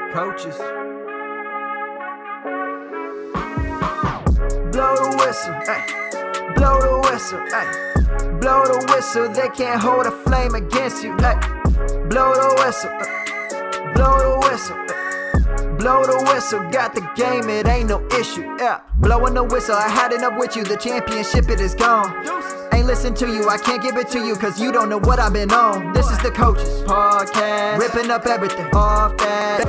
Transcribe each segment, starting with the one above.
Coaches. Blow the whistle, ay. Blow the whistle, ay. Blow the whistle, they can't hold a flame against you, ay. Blow the whistle, blow the whistle, ay. Blow the whistle, got the game, it ain't no issue, yeah. Blowing the whistle, I had enough with you, the championship, it is gone. Ain't listen to you, I can't give it to you, cause you don't know what I've been on. This is the Coaches Podcast, ripping up everything off that.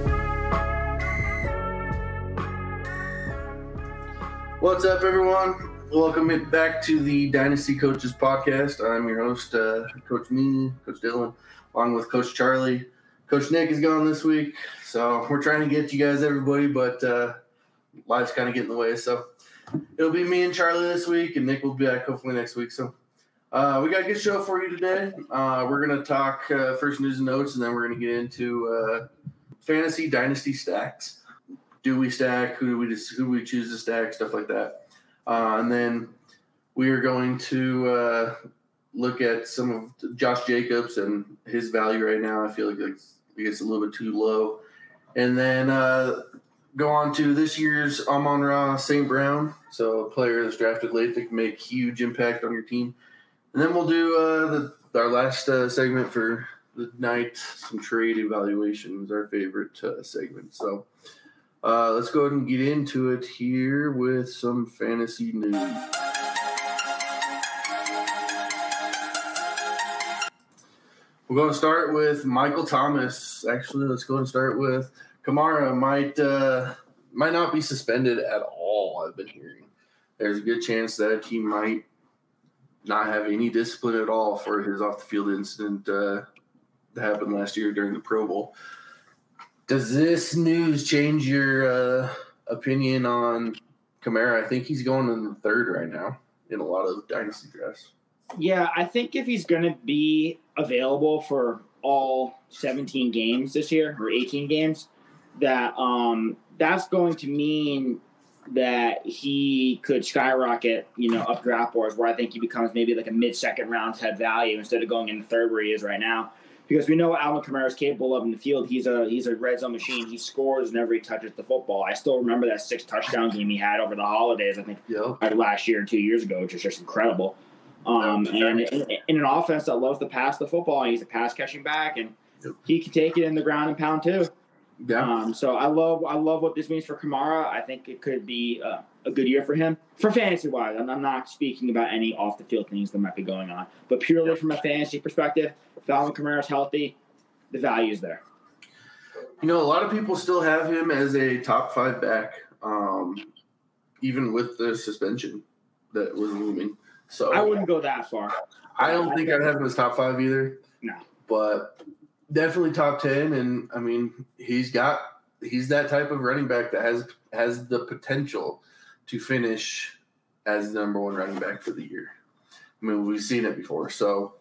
What's up, everyone? Welcome back to the Dynasty Coaches Podcast. I'm your host, Coach Meany, Coach Dylan, along with Coach Charlie. Coach Nick is gone this week, so we're trying to get you guys everybody, but life's kind of getting in the way. So it'll be me and Charlie this week, and Nick will be back hopefully next week. So we got a good show for you today. We're going to talk first news and notes, and then we're going to get into fantasy dynasty stacks. Do we stack? Who do we choose to stack? Stuff like that. And then we are going to look at some of Josh Jacobs and his value right now. I feel like it's a little bit too low. And then go on to this year's Amon-Ra St. Brown. So a player that's drafted late that can make huge impact on your team. And then we'll do our last segment for the night, some trade evaluations, our favorite segment. So let's go ahead and get into it here with some fantasy news. We're going to start with Michael Thomas. Actually, let's go and start with Kamara. Might not be suspended at all, I've been hearing. There's a good chance that he might not have any discipline at all for his off-the-field incident that happened last year during the Pro Bowl. Does this news change your opinion on Kamara? I think he's going in the third right now in a lot of dynasty drafts. Yeah, I think if he's going to be available for all 17 games this year or 18 games, that that's going to mean that he could skyrocket, up draft boards, where I think he becomes maybe like a mid-second round type value instead of going in the third where he is right now. Because we know what Alvin Kamara is capable of in the field. He's a red zone machine. He scores whenever he touches the football. I still remember that 6-touchdown game he had over the holidays, I think, last year or 2 years ago, which is just incredible. And in an offense that loves to pass the football, he's a pass-catching back, and he can take it in the ground and pound too. Yeah. So I love what this means for Kamara. I think it could be a good year for him. For fantasy-wise, I'm not speaking about any off-the-field things that might be going on. But purely from a fantasy perspective, if Alvin Kamara's healthy, the value is there. A lot of people still have him as a top 5 back, even with the suspension that was looming. So I wouldn't go that far. I don't think I'd have him as top 5 either. No. But definitely top 10, and I mean he's that type of running back that has the potential to finish as the number 1 running back for the year. I mean, we've seen it before. So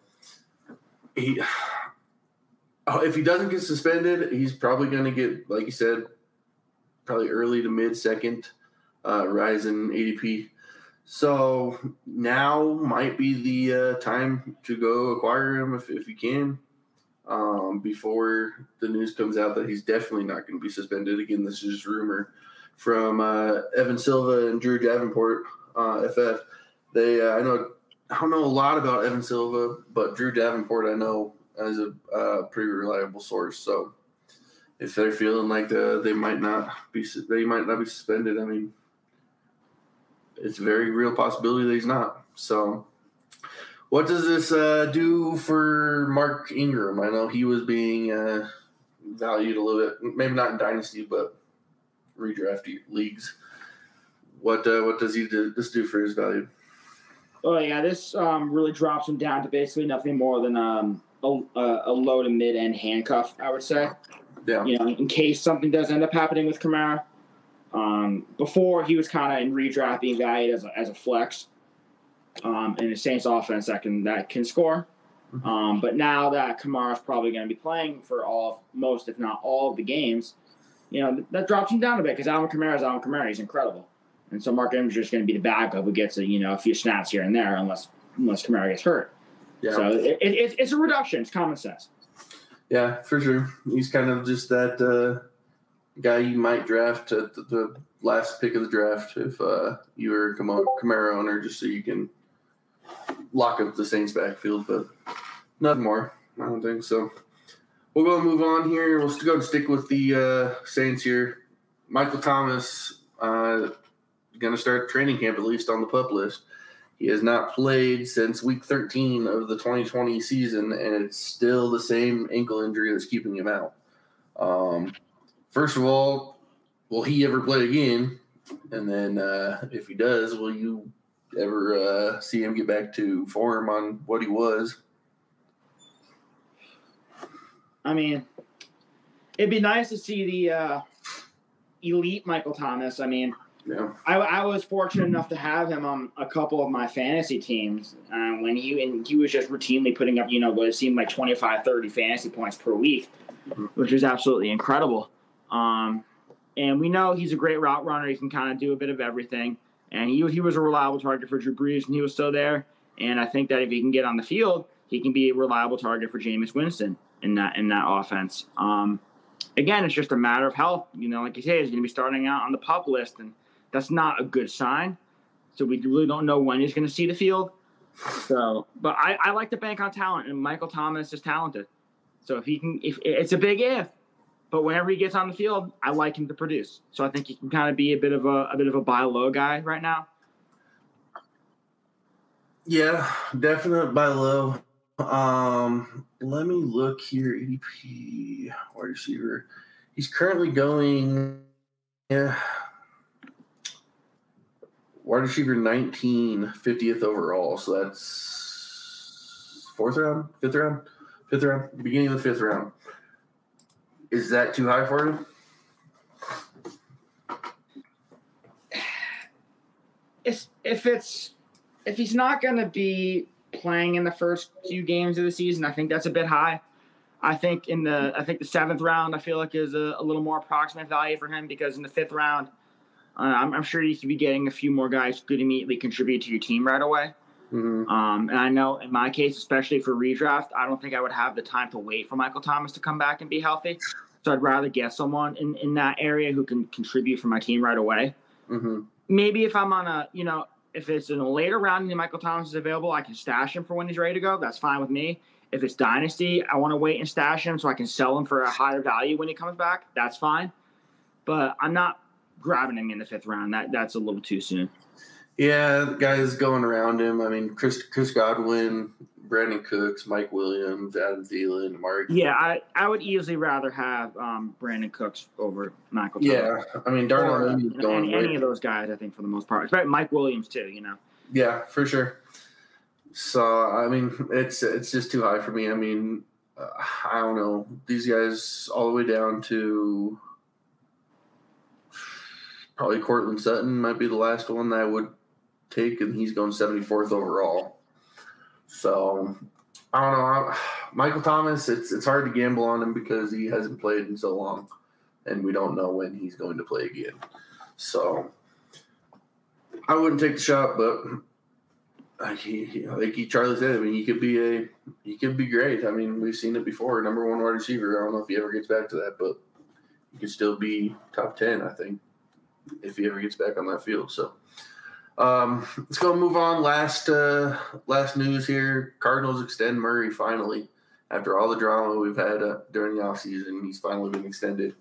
if he doesn't get suspended, he's probably going to get, like you said, probably early to mid-second rise in ADP. So now might be the time to go acquire him if you can. Before the news comes out that he's definitely not going to be suspended. Again, this is just rumor from Evan Silva and Drew Davenport, FF. I don't know a lot about Evan Silva, but Drew Davenport I know as a pretty reliable source. So if they're feeling like they might not be suspended, I mean, it's a very real possibility that he's not. So what does this do for Mark Ingram? I know he was being valued a little bit, maybe not in Dynasty, but redraft leagues. What does this do for his value? Oh, yeah, this really drops him down to basically nothing more than a low to mid-end handcuff, I would say. Yeah. In case something does end up happening with Kamara. Before, he was kind of in redraft being valued as a flex. In the Saints offense that can score. But now that Kamara's probably going to be playing for most, if not all, of the games, that drops him down a bit because Alvin Kamara is Alvin Kamara. He's incredible. And so Mark Ingram's just going to be the backup who gets a few snaps here and there unless Kamara gets hurt. Yeah. So it's a reduction. It's common sense. Yeah, for sure. He's kind of just that guy you might draft at the last pick of the draft if you were a Kamara owner, just so you can lock up the Saints backfield, but nothing more. I don't think so. We'll go and move on here. We'll go and stick with the Saints here. Michael Thomas going to start training camp, at least on the PUP list. He has not played since week 13 of the 2020 season, and it's still the same ankle injury that's keeping him out. First of all, will he ever play again? And then if he does, will you ever see him get back to form on what he was? I mean, it'd be nice to see the elite Michael Thomas. I mean, yeah. I was fortunate enough to have him on a couple of my fantasy teams when he was just routinely putting up, what seemed like 25, 30 fantasy points per week, which was absolutely incredible. And we know he's a great route runner. He can kind of do a bit of everything. And he was a reliable target for Drew Brees, and he was still there. And I think that if he can get on the field, he can be a reliable target for Jameis Winston in that offense. Again, it's just a matter of health. Like you say, he's going to be starting out on the PUP list, and that's not a good sign. So we really don't know when he's going to see the field. So, but I like to bank on talent, and Michael Thomas is talented. So if it's a big if, but whenever he gets on the field, I like him to produce. So I think he can kind of be a bit of a buy low guy right now. Yeah, definite buy low. Let me look here. ADP wide receiver. He's currently going wide receiver 19, 50th overall. So that's fifth round, beginning of the fifth round. Is that too high for him? If he's not going to be playing in the first few games of the season, I think that's a bit high. I think the seventh round, I feel like is a little more approximate value for him, because in the fifth round, I'm sure you could be getting a few more guys who could immediately contribute to your team right away. Mm-hmm. And I know in my case, especially for redraft, I don't think I would have the time to wait for Michael Thomas to come back and be healthy. So I'd rather get someone in that area who can contribute for my team right away. Mm-hmm. Maybe if I'm on if it's in a later round and Michael Thomas is available, I can stash him for when he's ready to go. That's fine with me. If it's Dynasty, I want to wait and stash him so I can sell him for a higher value when he comes back. That's fine. But I'm not grabbing him in the fifth round. That's a little too soon. Yeah, the guys going around him. I mean, Chris Godwin, Brandon Cooks, Mike Williams, Adam Thielen, Mark. Yeah, I would easily rather have Brandon Cooks over Michael Thomas. Yeah, I mean, Darnell Mooney's going any of those guys, I think, for the most part. Especially Mike Williams, too, Yeah, for sure. So, I mean, it's just too high for me. I mean, I don't know. These guys all the way down to probably Cortland Sutton might be the last one that I would take, and he's going 74th overall. So, I don't know. Michael Thomas, it's hard to gamble on him because he hasn't played in so long, and we don't know when he's going to play again. So, I wouldn't take the shot, but like Charlie said, I mean, he could be great. I mean, we've seen it before. Number one wide receiver. I don't know if he ever gets back to that, but he could still be top 10, I think, if he ever gets back on that field. So, let's go move on. Last news here. Cardinals extend Murray finally. After all the drama we've had during the offseason, he's finally been extended.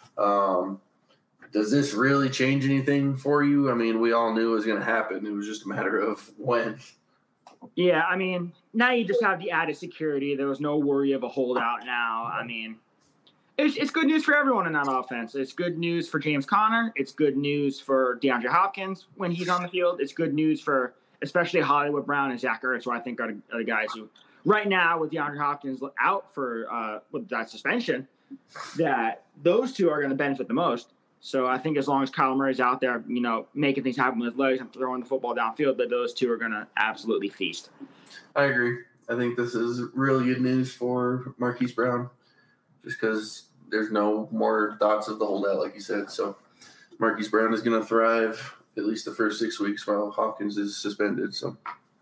Does this really change anything for you? I mean, we all knew it was going to happen. It was just a matter of when. Yeah, I mean, now you just have the added security. There was no worry of a holdout now. I mean, it's good news for everyone in that offense. It's good news for James Conner. It's good news for DeAndre Hopkins when he's on the field. It's good news for especially Hollywood Brown and Zach Ertz, who I think are the guys who, right now, with DeAndre Hopkins out for with that suspension, that those two are going to benefit the most. So I think as long as Kyler Murray's out there, making things happen with his legs and throwing the football downfield, that those two are going to absolutely feast. I agree. I think this is really good news for Marquise Brown, just because there's no more thoughts of the holdout, like you said. So Marquise Brown is going to thrive at least the first 6 weeks while Hopkins is suspended. So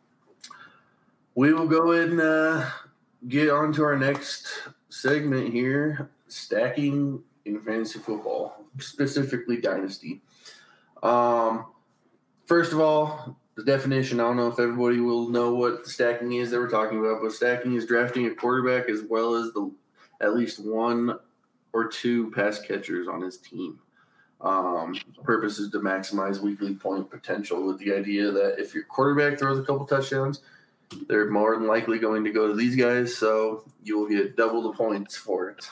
we will go ahead and get on to our next segment here, stacking in fantasy football, specifically Dynasty. First of all, the definition, I don't know if everybody will know what stacking is that we're talking about, but stacking is drafting a quarterback as well as at least one or two pass catchers on his team. Purpose is to maximize weekly point potential with the idea that if your quarterback throws a couple touchdowns, they're more than likely going to go to these guys, so you will get double the points for it.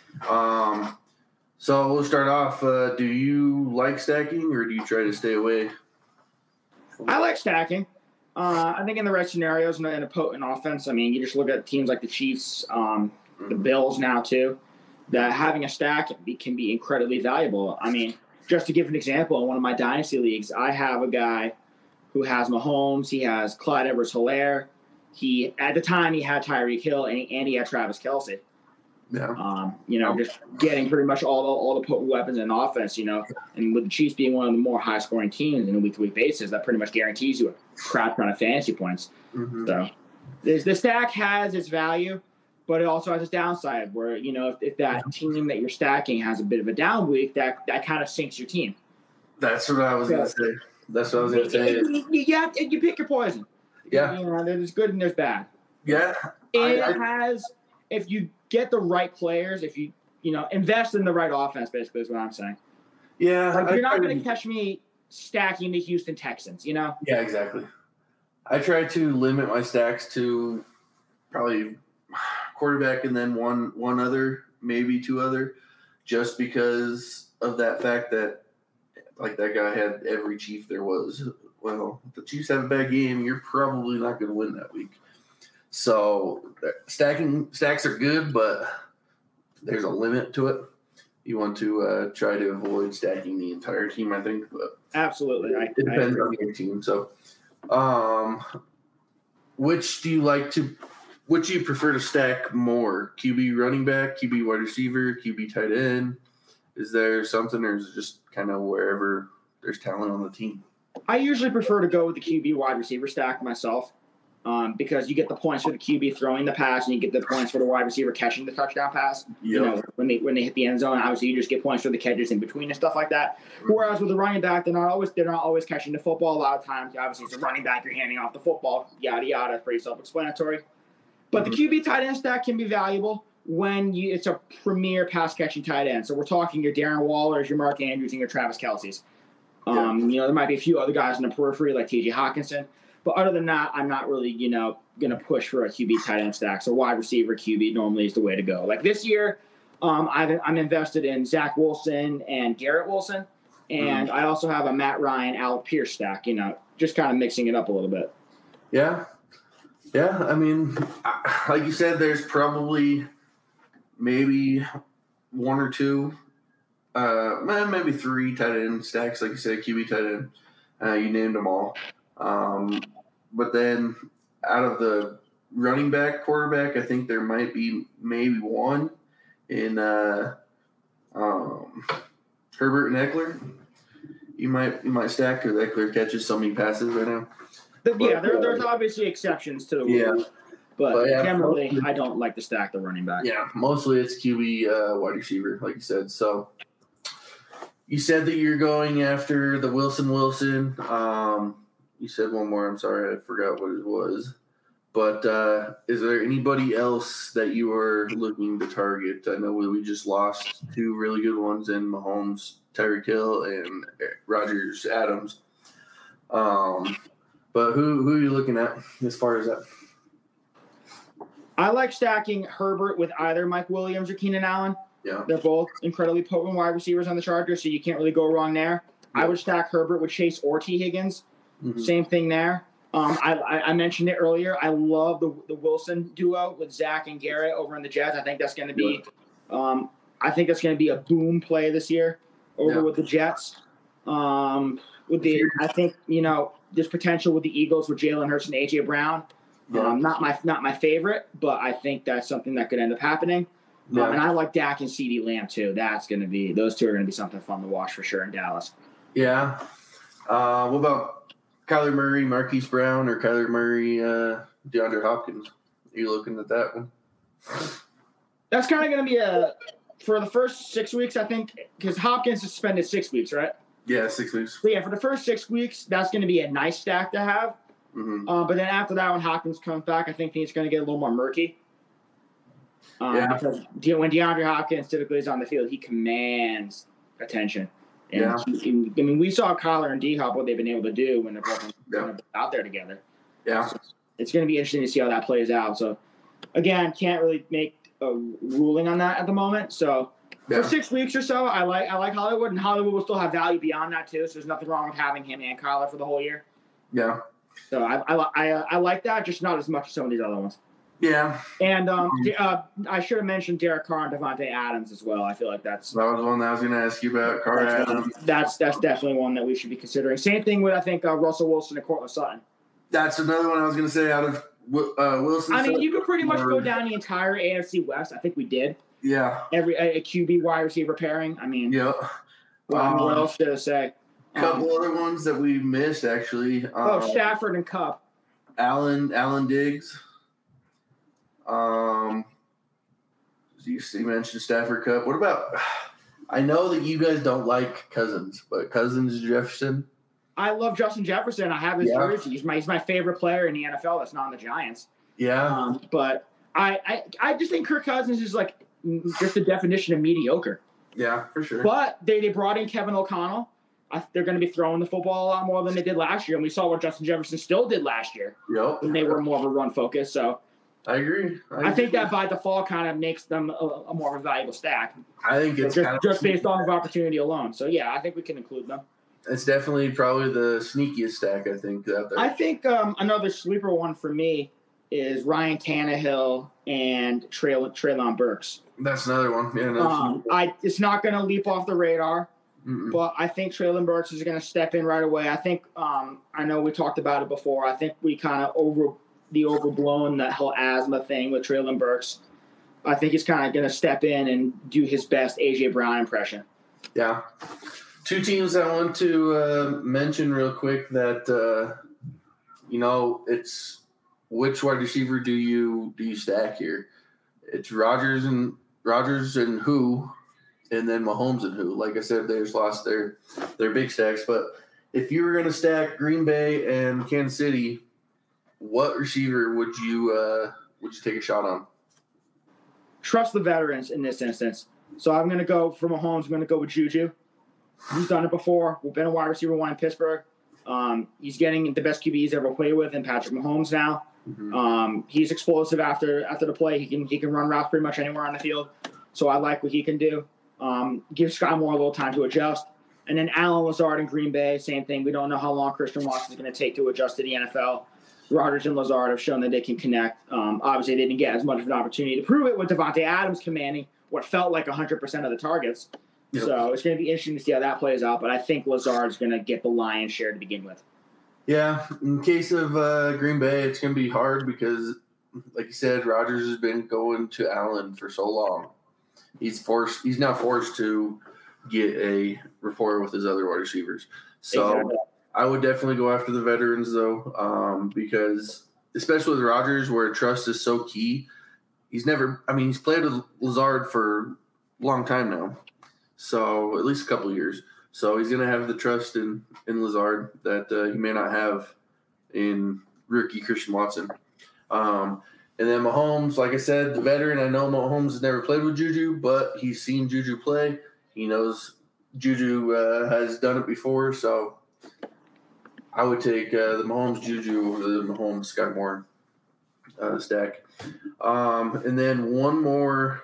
So we'll start off. Do you like stacking, or do you try to stay away? I like stacking. I think in the right scenarios and a potent offense, I mean, you just look at teams like the Chiefs, the Bills now too, that having a stack can be incredibly valuable. I mean, just to give an example, in one of my dynasty leagues, I have a guy who has Mahomes, he has Clyde Edwards-Helaire. At the time he had Tyreek Hill and he had Travis Kelce. Yeah. Just getting pretty much all the potent weapons in offense, and with the Chiefs being one of the more high scoring teams on a week-to-week basis, that pretty much guarantees you a crap ton of fantasy points. Mm-hmm. So the stack has its value, but it also has its downside where, if that team that you're stacking has a bit of a down week, that kind of sinks your team. That's what I was going to say. That's what I was going to say. You pick your poison. Yeah. There's good and there's bad. Yeah. If you get the right players, if you invest in the right offense, basically is what I'm saying. Yeah. You're not going to catch me stacking the Houston Texans, Yeah, exactly. I try to limit my stacks to probably quarterback and then one other, maybe two other, just because of that fact that, like, that guy had every Chief there was. Well, if the Chiefs have a bad game, you're probably not going to win that week. So stacks are good, but there's a limit to it. You want to try to avoid stacking the entire team, I think. But absolutely, it depends on your team. So, which do you prefer to stack more? QB running back, QB wide receiver, QB tight end? Is there something, or is it just kind of wherever there's talent on the team? I usually prefer to go with the QB wide receiver stack myself, because you get the points for the QB throwing the pass, and you get the points for the wide receiver catching the touchdown pass. Yep. When they hit the end zone, obviously you just get points for the catches in between and stuff like that. Whereas with the running back, they're not always catching the football. A lot of times, obviously, it's a running back, you're handing off the football, yada yada. It's pretty self-explanatory. But the QB tight end stack can be valuable when it's a premier pass catching tight end. So we're talking your Darren Wallers, your Mark Andrews, and your Travis Kelce's. There might be a few other guys in the periphery like T.J. Hawkinson. But other than that, I'm not really, going to push for a QB tight end stack. So wide receiver QB normally is the way to go. Like this year, I'm invested in Zach Wilson and Garrett Wilson. And I also have a Matt Ryan, Alec Pierce stack, just kind of mixing it up a little bit. Yeah. Yeah, I mean, like you said, there's probably maybe one or two, maybe three tight end stacks, like you said, QB tight end. You named them all. But then out of the running back, quarterback, I think there might be maybe one in Herbert and Eckler. You might stack because Eckler catches so many passes right now. There's obviously exceptions to the rule. Yeah. But generally, I don't like to stack the running back. Yeah, mostly it's QB wide receiver, like you said. So you said that you're going after the Wilson. You said one more. I'm sorry, I forgot what it was. But is there anybody else that you are looking to target? I know we just lost two really good ones in Mahomes, Tyreek Hill, and Rodgers Adams. But who are you looking at as far as that? I like stacking Herbert with either Mike Williams or Keenan Allen. Yeah. They're both incredibly potent wide receivers on the Chargers, so you can't really go wrong there. Yeah. I would stack Herbert with Chase or T. Higgins. Mm-hmm. Same thing there. I mentioned it earlier. I love the Wilson duo with Zach and Garrett over in the Jets. I think that's going to be a boom play this year over with the Jets. I think there's potential with the Eagles with Jalen Hurts and AJ Brown. Yeah. Not my favorite, but I think that's something that could end up happening. Yeah. And I like Dak and CeeDee Lamb too. Those two are going to be something fun to watch for sure in Dallas. Yeah. What about Kyler Murray, Marquise Brown, or Kyler Murray, DeAndre Hopkins? Are you looking at that one? That's kind of going to be for the first 6 weeks, I think, because Hopkins is suspended 6 weeks, right? Yeah, 6 weeks. So, yeah, for the first 6 weeks, that's going to be a nice stack to have. Mm-hmm. But then after that, when Hopkins comes back, I think he's going to get a little more murky. Because when DeAndre Hopkins typically is on the field, he commands attention. And we saw Kyler and D-Hop, what they've been able to do when they're both out there together. Yeah. So it's going to be interesting to see how that plays out. So, again, can't really make a ruling on that at the moment. So, for 6 weeks or so, I like Hollywood, and Hollywood will still have value beyond that too. So there's nothing wrong with having him and Kyler for the whole year. Yeah. So I like that, just not as much as some of these other ones. Yeah. And I should have mentioned Derek Carr and Devontae Adams as well. I feel like that was one that I was going to ask you about. Carr Adams. That's definitely one that we should be considering. Same thing with, I think, Russell Wilson and Courtland Sutton. That's another one I was going to say out of Wilson. I mean, you could pretty much go down the entire AFC West. I think we did. Yeah. A QB wide receiver pairing. I mean, what else should I say? A couple other ones that we missed, actually. Stafford and Kupp. Allen Diggs. You mentioned Stafford Kupp. What about? I know that you guys don't like Cousins, but Cousins Jefferson. I love Justin Jefferson. I have his jersey. He's my favorite player in the NFL. That's not on the Giants. Yeah. But I just think Kirk Cousins is like just the definition of mediocre. Yeah, for sure. But they brought in Kevin O'Connell. They're going to be throwing the football a lot more than they did last year, and we saw what Justin Jefferson still did last year. Yep. When they were more of a run focus. So I agree. I think that by default kind of makes them a more of a valuable stack. I think it's just based off of opportunity alone. So yeah, I think we can include them. It's definitely probably the sneakiest stack, I think, out there. I think another sleeper one for me is Ryan Tannehill and Treylon Burks. That's another one. Yeah, it's not going to leap off the radar, Mm-mm. but I think Treylon Burks is going to step in right away. I think I know we talked about it before. I think we kind of overblown that whole asthma thing with Treylon Burks. I think he's kind of going to step in and do his best A.J. Brown impression. Yeah. Two teams I want to mention real quick that it's which wide receiver do you stack here? It's Rodgers and who, and then Mahomes and who. Like I said, they just lost their big stacks. But if you were going to stack Green Bay and Kansas City, what receiver would you take a shot on? Trust the veterans in this instance. So I'm going to go for Mahomes. I'm going to go with Juju. He's done it before. We've been a wide receiver one in Pittsburgh. He's getting the best QB he's ever played with in Patrick Mahomes now. Mm-hmm. He's explosive after the play. He can run routes pretty much anywhere on the field. So I like what he can do. Give Sky Moore a little time to adjust. And then Allen Lazard in Green Bay, same thing. We don't know how long Christian Watson is going to take to adjust to the NFL. Rodgers and Lazard have shown that they can connect. Obviously, they didn't get as much of an opportunity to prove it with Devontae Adams commanding what felt like 100% of the targets. Yep. So it's going to be interesting to see how that plays out. But I think Lazard's going to get the lion's share to begin with. Yeah, in case of Green Bay, it's going to be hard because, like you said, Rodgers has been going to Allen for so long. He's now forced to get a rapport with his other wide receivers. So exactly. I would definitely go after the veterans, though, because especially with Rodgers, where trust is so key. He's played with Lazard for a long time now. So at least a couple of years. So he's going to have the trust in Lazard that he may not have in rookie Christian Watson. And then Mahomes, like I said, the veteran. I know Mahomes has never played with Juju, but he's seen Juju play. He knows Juju has done it before. So I would take the Mahomes Juju over the Mahomes Sky Moore stack. And then one more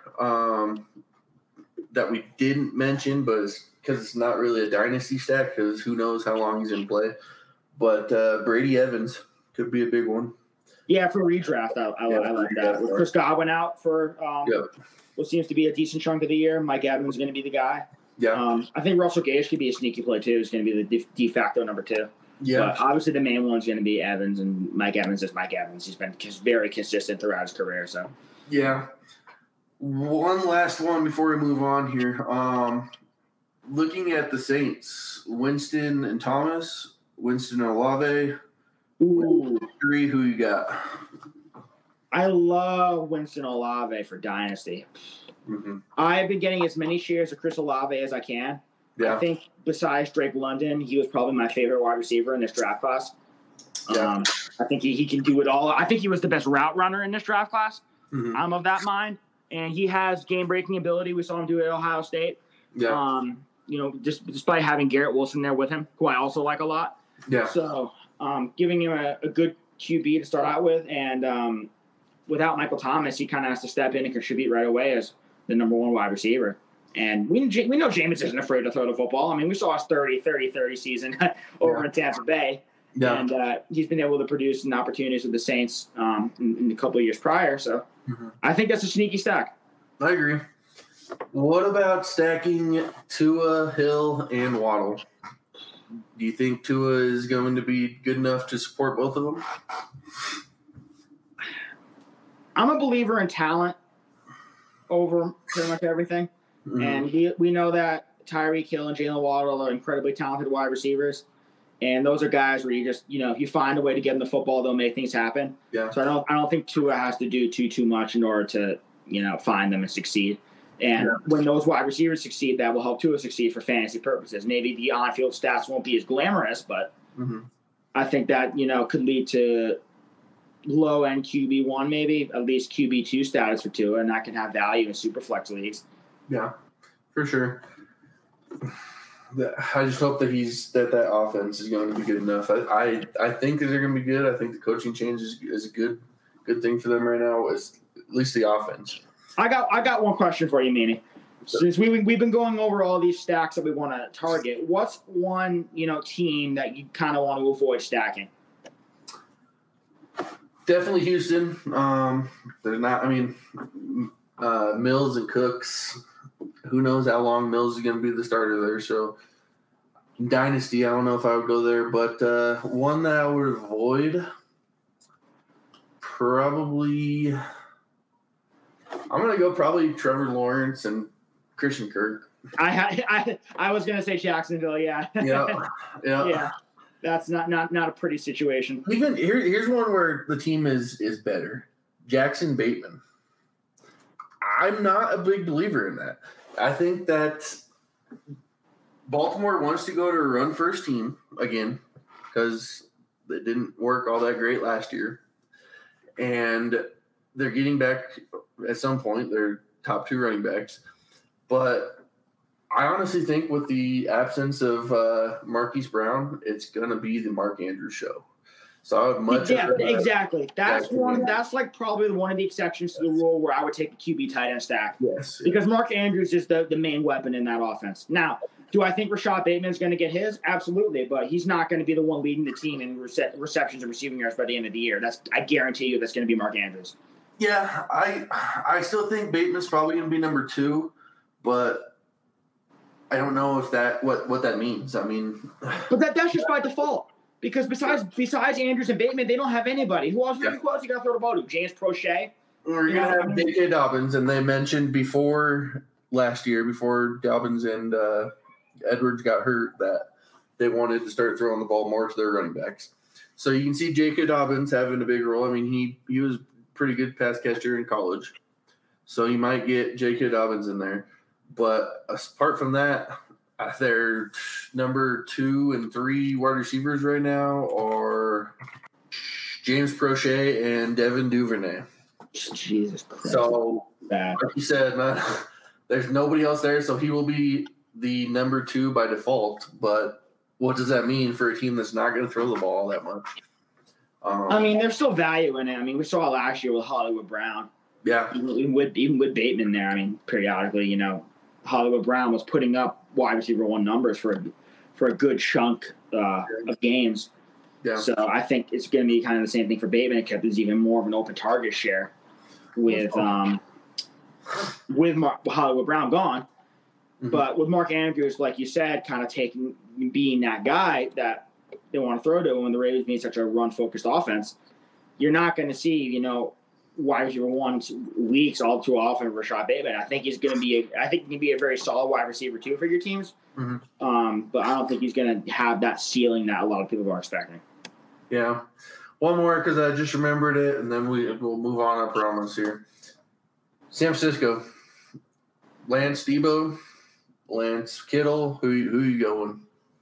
that we didn't mention, but because it's not really a dynasty stack, because who knows how long he's in play. But Brady Evans could be a big one. Yeah, for redraft, I like that. With Chris Godwin out for what seems to be a decent chunk of the year, Mike Evans is going to be the guy. Yeah. I think Russell Gage could be a sneaky play, too. He's going to be the de facto number 2. Yeah. But obviously the main one's going to be Evans, and Mike Evans is Mike Evans. He's been very consistent throughout his career. So. Yeah. One last one before we move on here. Looking at the Saints, Winston and Thomas, Winston and Olave. Ooh. Who you got? I love Winston Olave for Dynasty. Mm-hmm. I've been getting as many shares of Chris Olave as I can. Yeah. I think besides Drake London, he was probably my favorite wide receiver in this draft class. Yeah. I think he can do it all. I think he was the best route runner in this draft class. Mm-hmm. I'm of that mind. And he has game-breaking ability. We saw him do it at Ohio State. Yeah. Just despite having Garrett Wilson there with him, who I also like a lot. Yeah. So giving him a good QB to start out with, and without Michael Thomas, he kind of has to step in and contribute right away as the number one wide receiver. And we know Jameis isn't afraid to throw the football. I mean, we saw his 30-30-30 season over in Tampa Bay. Yeah. And he's been able to produce some opportunities with the Saints in a couple of years prior. So I think that's a sneaky stack. I agree. What about stacking Tua, Hill, and Waddle? Do you think Tua is going to be good enough to support both of them? I'm a believer in talent over pretty much everything. Mm-hmm. And we know that Tyreek Hill and Jalen Waddle are incredibly talented wide receivers. And those are guys where you just, if you find a way to get them the football, they'll make things happen. Yeah. So I don't think Tua has to do too much in order to, find them and succeed. And when those wide receivers succeed, that will help Tua succeed for fantasy purposes. Maybe the on-field stats won't be as glamorous, but I think that, could lead to low-end QB1 maybe, at least QB2 status for Tua, and that can have value in super flex leagues. Yeah, for sure. I just hope that that offense is going to be good enough. I think that they're going to be good. I think the coaching change is a good thing for them right now. Is at least the offense. I got one question for you, Meanie. Since we've been going over all these stacks that we want to target, what's one team that you kind of want to avoid stacking? Definitely Houston. They're not. I mean, Mills and Cooks. Who knows how long Mills is going to be the starter there? So, Dynasty, I don't know if I would go there, but one that I would avoid, probably, I'm going to go probably Trevor Lawrence and Christian Kirk. I was going to say Jacksonville, yeah. Yeah. That's not a pretty situation. Even here's one where the team is better. Jackson Bateman. I'm not a big believer in that. I think that Baltimore wants to go to a run-first team again because it didn't work all that great last year. And they're getting back at some point their top two running backs. But I honestly think with the absence of Marquise Brown, it's going to be the Mark Andrews show. So I would much exactly. That's like probably one of the exceptions to the rule where I would take the QB tight end stack. Yes. Because Mark Andrews is the main weapon in that offense. Now, do I think Rashad Bateman is going to get his? Absolutely, but he's not going to be the one leading the team in receptions and receiving yards by the end of the year. I guarantee you that's going to be Mark Andrews. Yeah, I still think Bateman's probably going to be number 2, but I don't know if what that means. I mean, but that's just by default. Because besides Andrews and Bateman, they don't have anybody. Who else you got to throw the ball to? James Prochet? We're going to have J.K. Dobbins, and they mentioned before last year, before Dobbins and Edwards got hurt, that they wanted to start throwing the ball more to their running backs. So you can see J.K. Dobbins having a big role. I mean, he was pretty good pass catcher in college. So you might get J.K. Dobbins in there. But apart from that, their number 2 and 3 wide receivers right now are James Prochet and Devin Duvernay. Jesus Christ. So, like you said, there's nobody else there, so he will be the number 2 by default. But what does that mean for a team that's not going to throw the ball that much? I mean, there's still value in it. I mean, we saw it last year with Hollywood Brown. Yeah. Even with Bateman there, I mean, periodically, Hollywood Brown was putting up wide receiver 1 numbers for a good chunk of games. Yeah. So I think it's going to be kind of the same thing for Bateman, except there's even more of an open target share with Hollywood Brown gone. Mm-hmm. But with Mark Andrews, like you said, kind of being that guy that they want to throw to when the Ravens being such a run-focused offense, you're not going to see, wide receiver 1 weeks all too often Rashad Bateman. I think he can be a very solid wide receiver 2 for your teams. Mm-hmm. But I don't think he's going to have that ceiling that a lot of people are expecting. Yeah. One more because I just remembered it, and then we'll move on, I promise here. San Francisco. Lance Debo, Lance Kittle. Who you going?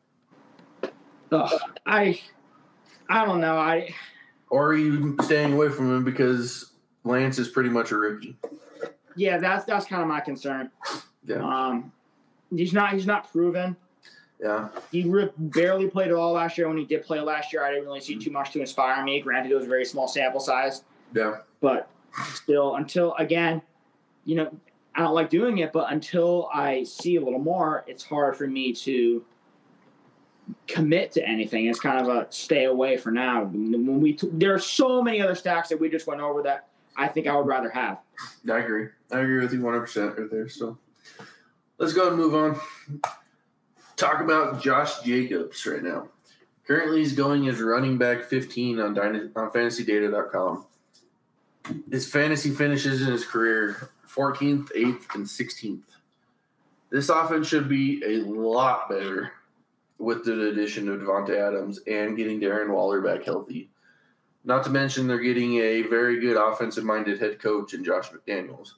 I don't know. Or are you staying away from him because Lance is pretty much a rookie? Yeah, that's kind of my concern. Yeah. He's not proven. Yeah. He barely played at all last year. When he did play last year, I didn't really see too much to inspire me. Granted, it was a very small sample size. Yeah. But still, until, again, I don't like doing it, but until I see a little more, it's hard for me to commit to anything. It's kind of a stay away for now. There are so many other stacks that we just went over that I think I would rather have. I agree with you 100% right there. So let's go and move on. Talk about Josh Jacobs right now. Currently, he's going as running back 15 on fantasydata.com. His fantasy finishes in his career 14th, 8th, and 16th. This offense should be a lot better with the addition of Devontae Adams and getting Darren Waller back healthy. Not to mention they're getting a very good offensive-minded head coach in Josh McDaniels.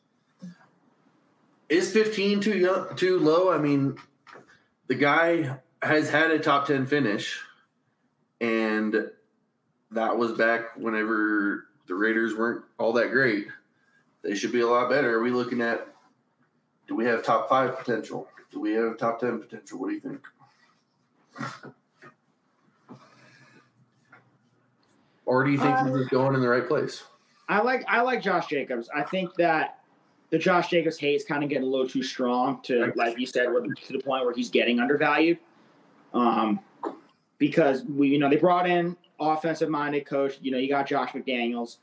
Is 15 too low? I mean, the guy has had a top 10 finish, and that was back whenever the Raiders weren't all that great. They should be a lot better. Are we looking at, do we have top 5 potential? Do we have top 10 potential? What do you think? Or do you think he's just going in the right place? I like Josh Jacobs. I think that the Josh Jacobs hate is kind of getting a little too strong to, like you said, to the point where he's getting undervalued. Because they brought in offensive-minded coach. You got Josh McDaniels,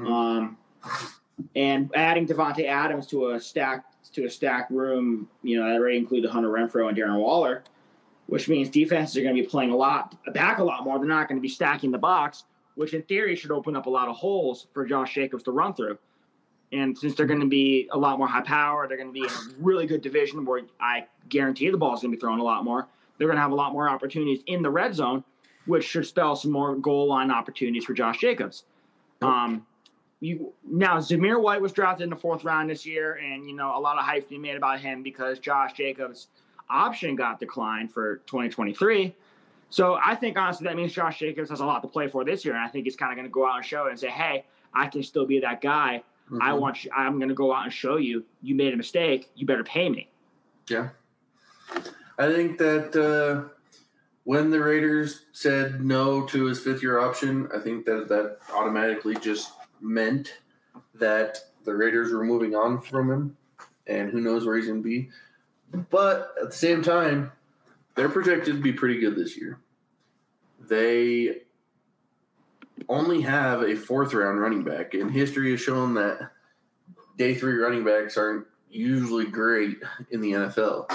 and adding Devontae Adams to a stacked room. That already included Hunter Renfrow and Darren Waller, which means defenses are going to be playing back a lot more. They're not going to be stacking the box, which in theory should open up a lot of holes for Josh Jacobs to run through. And since they're going to be a lot more high power, they're going to be in a really good division where I guarantee the ball is going to be thrown a lot more. They're going to have a lot more opportunities in the red zone, which should spell some more goal line opportunities for Josh Jacobs. Now, Zamir White was drafted in the 4th round this year, and, a lot of hype being made about him because Josh Jacobs' option got declined for 2023. So I think, honestly, that means Josh Jacobs has a lot to play for this year, and I think he's kind of going to go out and show it and say, hey, I can still be that guy. I'm going to go out and show you made a mistake. You better pay me. Yeah. I think that when the Raiders said no to his 5th-year option, I think that automatically just meant that the Raiders were moving on from him, and who knows where he's going to be. But at the same time, they're projected to be pretty good this year. They only have a 4th-round running back, and history has shown that day 3 running backs aren't usually great in the NFL.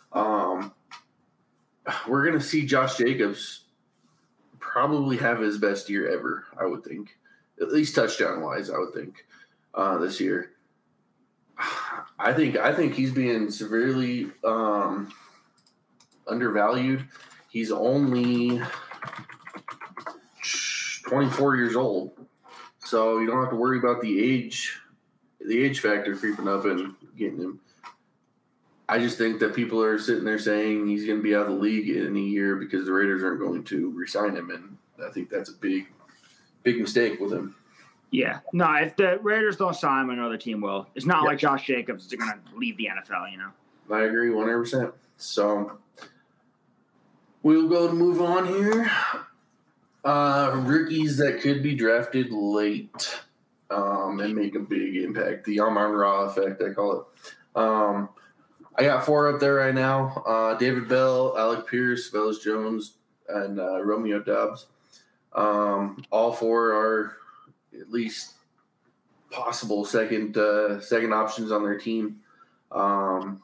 We're going to see Josh Jacobs probably have his best year ever, I would think. At least touchdown-wise, I would think, this year. I think he's being severely undervalued. He's only 24 years old, so you don't have to worry about the age factor creeping up and getting him. I just think that people are sitting there saying he's going to be out of the league in a year because the Raiders aren't going to re-sign him, and I think that's a big mistake with him. Yeah. No, if the Raiders don't sign him, another team will. It's not like Josh Jacobs is going to leave the NFL, I agree 100%. So we'll go and move on here. Rookies that could be drafted late and make a big impact. The Amon-Ra effect, I call it. I got 4 up there right now. David Bell, Alec Pierce, Velus Jones, and Romeo Doubs. All 4 are at least possible second options on their team. Out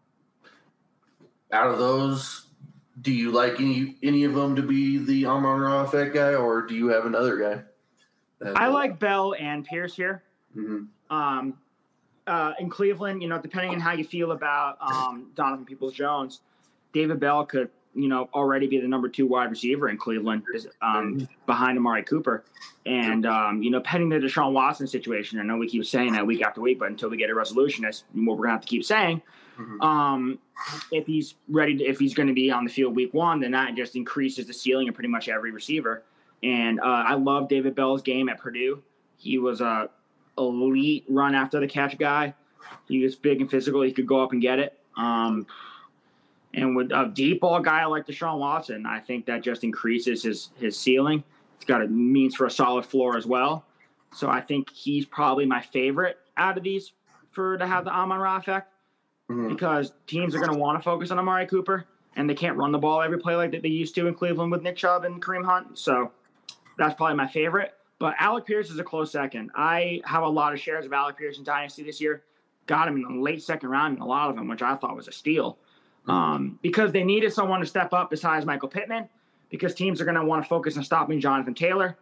of those, do you like any of them to be the Amon-Ra effect guy, or do you have another guy? I like Bell and Pierce here. Mm-hmm. In Cleveland, depending on how you feel about Donovan Peoples-Jones, David Bell could, already be the number 2 wide receiver in Cleveland, behind Amari Cooper. And, pending the Deshaun Watson situation, I know we keep saying that week after week, but until we get a resolution, that's what we're going to have to keep saying. If he's if he's going to be on the field week 1, then that just increases the ceiling of pretty much every receiver. And I love David Bell's game at Purdue. He was a elite run after the catch guy. He was big and physical. He could go up and get it. And with a deep ball guy like Deshaun Watson, I think that just increases his ceiling. It's got a means for a solid floor as well. So I think he's probably my favorite out of these to have the Amon-Ra effect, because teams are going to want to focus on Amari Cooper, and they can't run the ball every play like they used to in Cleveland with Nick Chubb and Kareem Hunt. So that's probably my favorite. But Alec Pierce is a close second. I have a lot of shares of Alec Pierce in Dynasty this year. Got him in the late second round in a lot of them, which I thought was a steal. Because they needed someone to step up besides Michael Pittman, because teams are going to want to focus on stopping Jonathan Taylor.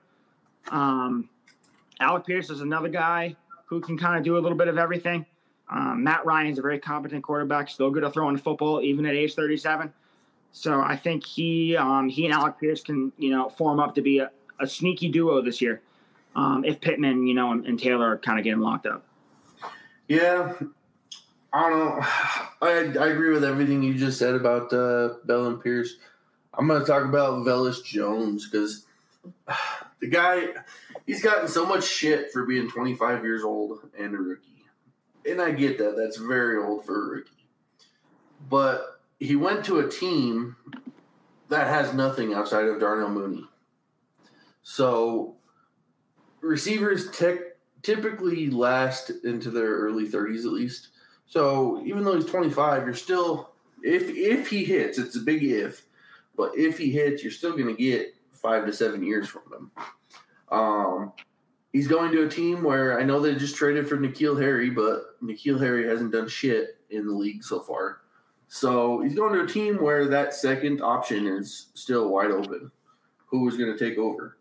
Alec Pierce is another guy who can kind of do a little bit of everything. Matt Ryan's a very competent quarterback, still good at throwing the football, even at age 37. So I think he and Alec Pierce can, form up to be a sneaky duo this year, if Pittman, and Taylor kind of get him locked up. Yeah, I don't know. I agree with everything you just said about Bell and Pierce. I'm going to talk about Velus Jones, because the guy, he's gotten so much shit for being 25 years old and a rookie. And I get that. That's very old for a rookie. But he went to a team that has nothing outside of Darnell Mooney. So receivers typically last into their early 30s at least. So even though he's 25, you're still, if he hits, it's a big if, but if he hits, you're still going to get 5 to 7 years from him. He's going to a team where I know they just traded for N'Keal Harry, but N'Keal Harry hasn't done shit in the league so far. So he's going to a team where that second option is still wide open. Who is going to take over?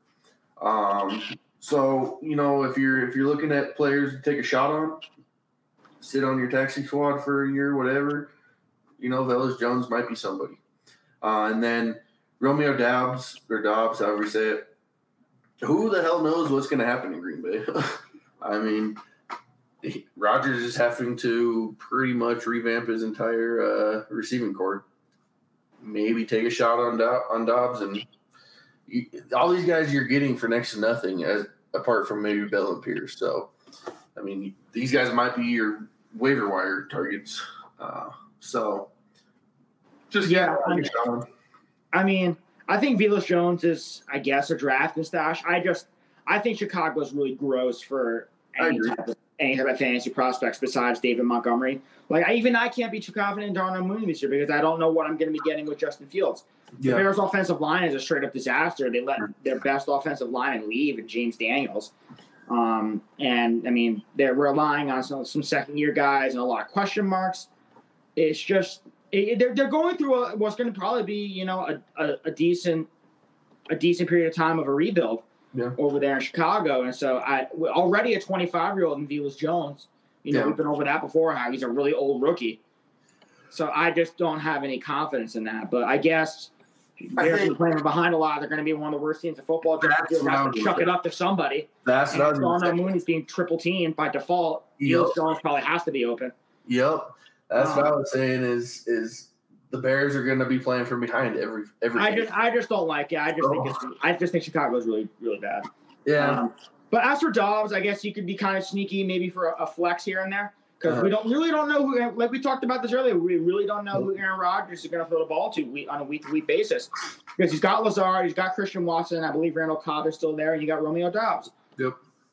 So, if you're looking at players to take a shot on, sit on your taxi squad for a year, whatever, Velus Jones might be somebody. And then Romeo Doubs, however you say it, who the hell knows what's going to happen in Green Bay? I mean, Rodgers is having to pretty much revamp his entire receiving corps. Maybe take a shot on Dobbs, and all these guys you're getting for next to nothing, apart from maybe Bell and Pierce. So, I mean, these guys might be your waiver wire targets. I think Velus Jones is, I guess, a draft stash. I think Chicago's really gross for any type of fantasy prospects besides David Montgomery. I can't be too confident in Darnell Mooney this year, because I don't know what I'm going to be getting with Justin Fields. The Bears' offensive line is a straight-up disaster. They let their best offensive lineman leave, and James Daniels. They're relying on some second-year guys and a lot of question marks. It's just they're going through what's going to probably be a decent period of time of a rebuild over there in Chicago. And so already a 25-year-old in Velus Jones. We've been over that before. How he's a really old rookie. So I just don't have any confidence in that. But I guess they're playing behind a lot. They're going to be one of the worst teams in football. They have to chuck it up to somebody. That's what I was going to say. Mooney's being triple teamed by default. Velus Jones probably has to be open. Yep. That's what I was saying is the Bears are going to be playing from behind every game. I just don't like it. I just think Chicago's really, really bad. Yeah. But as for Dobbs, I guess you could be kind of sneaky maybe for a flex here and there, because we don't know who, like we talked about this earlier, we really don't know who Aaron Rodgers is going to throw the ball to on a week-to-week basis, because he's got Lazard, he's got Christian Watson, I believe Randall Cobb is still there, and you got Romeo Doubs. Yep.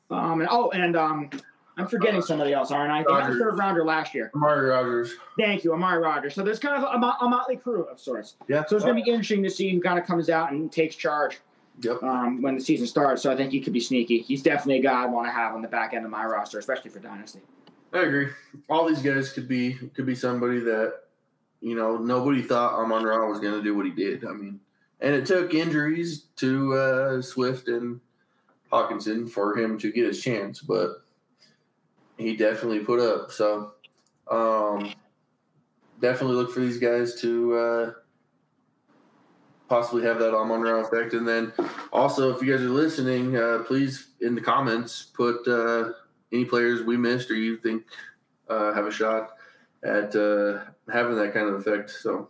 I'm forgetting somebody else, aren't I? They had a third rounder last year. Amari Rodgers. Thank you, Amari Rodgers. So there's kind of a motley crew of sorts. Yeah. So it's going to be interesting to see who kind of comes out and takes charge. Yep. When the season starts. So I think he could be sneaky. He's definitely a guy I want to have on the back end of my roster, especially for Dynasty. I agree. All these guys could be somebody that, nobody thought Amon-Ra was going to do what he did. I mean, and it took injuries to Swift and Hawkinson for him to get his chance, but he definitely put up. So definitely look for these guys to possibly have that Amon-Ra effect. And then also, if you guys are listening, please in the comments put any players we missed or you think have a shot at having that kind of effect. So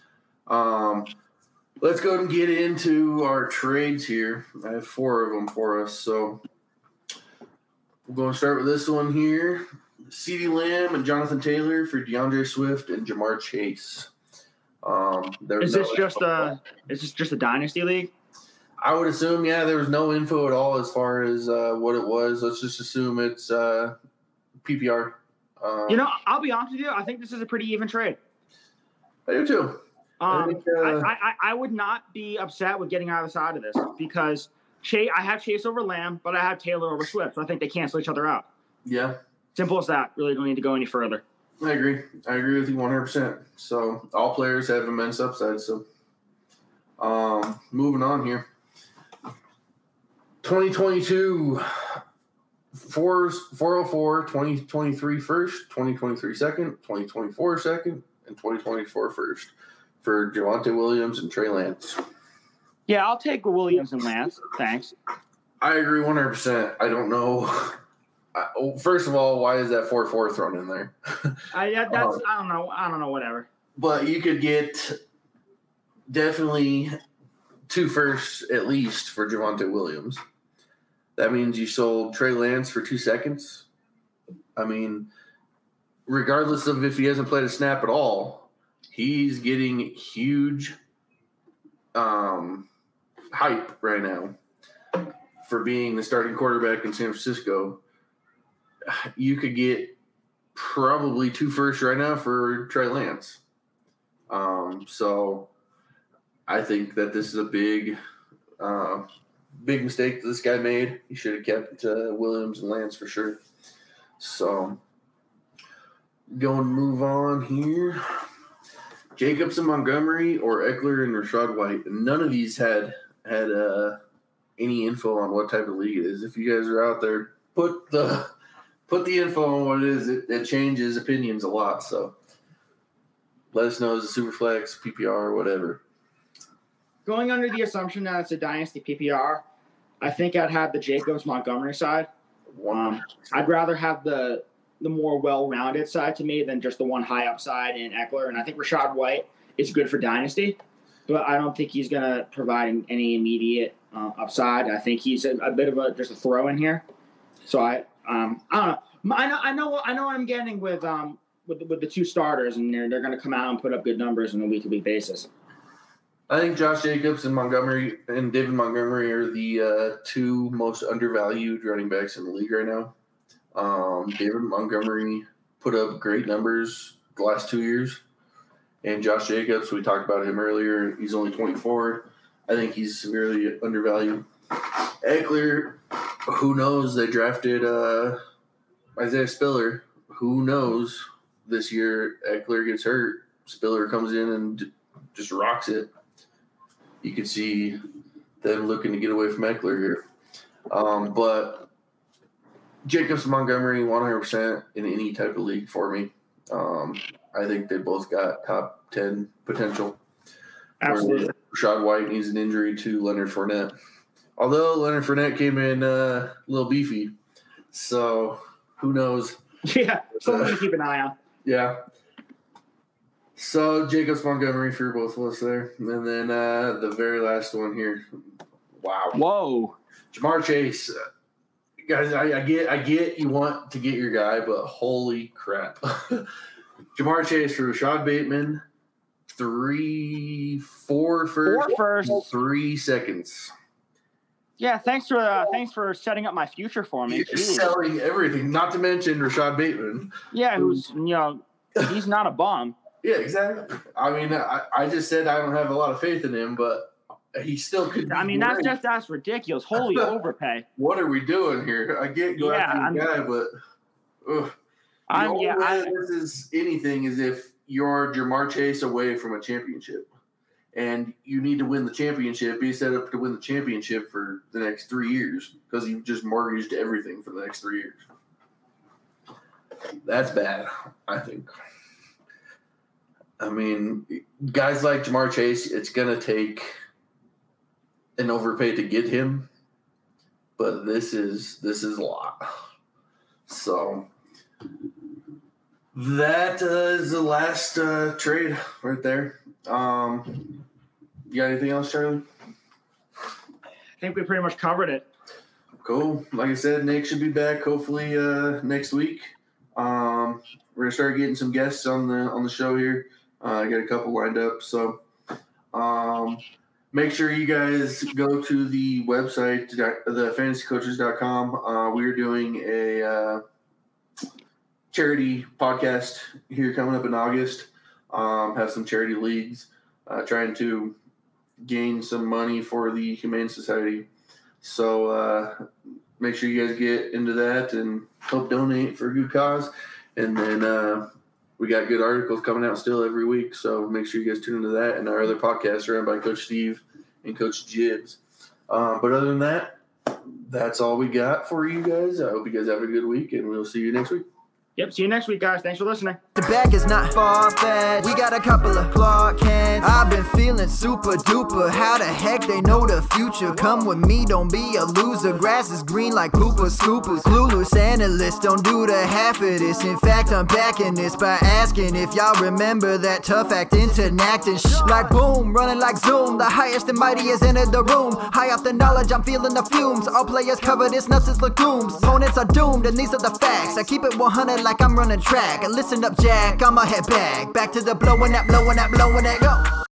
let's go and get into our trades here. I have 4 of them for us. So we're going to start with this one here. CeeDee Lamb and Jonathan Taylor for DeAndre Swift and Jamar Chase. Is this just a dynasty league? I would assume, yeah, there was no info at all as far as what it was. Let's just assume it's PPR. I'll be honest with you. I think this is a pretty even trade. I do too. I would not be upset with getting either side of this because I have Chase over Lamb, but I have Taylor over Swift. So I think they cancel each other out. Yeah. Simple as that. Really don't need to go any further. I agree with you 100%. So all players have immense upside. So moving on here. 2022 404, 2023 first, 2023 second, 2024 second, and 2024 first for Javonte Williams and Trey Lance. Yeah, I'll take Williams and Lance. Thanks. I agree 100%. I don't know. First of all, why is that 4-4 thrown in there? I don't know. I don't know. Whatever. But you could get definitely 2 firsts at least for Javonte Williams. That means you sold Trey Lance for 2 seconds. I mean, regardless of if he hasn't played a snap at all, he's getting huge hype right now for being the starting quarterback in San Francisco. You could get probably 2 firsts right now for Trey Lance. So I think that this is a big mistake that this guy made. He should have kept Williams and Lance for sure. So go and move on here. Jacobs and Montgomery or Eckler and Rachaad White. None of these had any info on what type of league it is. If you guys are out there, put the info on what it is. It changes opinions a lot. So let us know as a Superflex, PPR, whatever. Going under the assumption that it's a dynasty PPR, I think I'd have the Jacobs Montgomery side. I'd rather have the more well-rounded side to me than just the one high upside in Eckler. And I think Rachaad White is good for dynasty, but I don't think he's going to provide any immediate upside. I think he's a bit of just a throw in here. So I don't know. I know what I'm getting with the 2 starters, and they're going to come out and put up good numbers on a week-to-week basis. I think Josh Jacobs and David Montgomery are the 2 most undervalued running backs in the league right now. David Montgomery put up great numbers the last 2 years. And Josh Jacobs, we talked about him earlier. He's only 24. I think he's severely undervalued. Eckler, who knows? They drafted Isaiah Spiller. Who knows? This year, Eckler gets hurt. Spiller comes in and just rocks it. You could see them looking to get away from Eckler here. But Jacobs and Montgomery, 100% in any type of league for me. I think they both got top 10 potential. Absolutely. Rachaad White needs an injury to Leonard Fournette. Although Leonard Fournette came in a little beefy. So who knows? Yeah, something to keep an eye on. Yeah. So Jacobs Montgomery for both of us there. And then the very last one here. Wow. Whoa. Jamar Chase. Guys, I get you want to get your guy, but holy crap. Jamar Chase for Rashad Bateman. 4 first, 3 seconds. Yeah, thanks for setting up my future for me. Selling everything, not to mention Rashad Bateman. Yeah, who's he's not a bum. Yeah, exactly. I mean, I just said I don't have a lot of faith in him, but he still could. I mean, that's ridiculous. Holy overpay. What are we doing here? I get going after the guy, but the only way this is anything is if you're Jamar Chase away from a championship, and you need to win the championship. Be set up to win the championship for the next 3 years because you've just mortgaged everything for the next 3 years. That's bad, I think. I mean, guys like Jamar Chase, it's going to take an overpay to get him, but this is a lot. So That is the last trade right there. You got anything else, Charlie? I think we pretty much covered it. Cool. Like I said, Nick should be back hopefully next week. We're gonna start getting some guests on the show here. I got a couple lined up, so make sure you guys go to the website, thefantasycoaches.com. We're doing a charity podcast here coming up in August. Have some charity leagues, trying to gain some money for the Humane Society. So make sure you guys get into that and help donate for a good cause. And then we got good articles coming out still every week, so make sure you guys tune into that. And our other podcasts are run by Coach Steve and Coach Jibbs. But other than that, that's all we got for you guys. I hope you guys have a good week, and we'll see you next week. Yep, see you next week, guys. Thanks for listening. The bag is not far-fetched. We got a couple of Clark Kents. I've been feeling super duper. How the heck they know the future? Come with me, don't be a loser. Grass is green like Cooper Scoopers. Clueless analysts don't do the half of this. In fact, I'm backing this by asking if y'all remember that tough acting to acting. Like boom, running like Zoom. The highest and mightiest entered the room. High off the knowledge, I'm feeling the fumes. All players cover this nuts as legumes. Opponents are doomed, and these are the facts. I keep it 100 like I'm running track. Listen up, Jack, I'ma head back to the blowing that, go.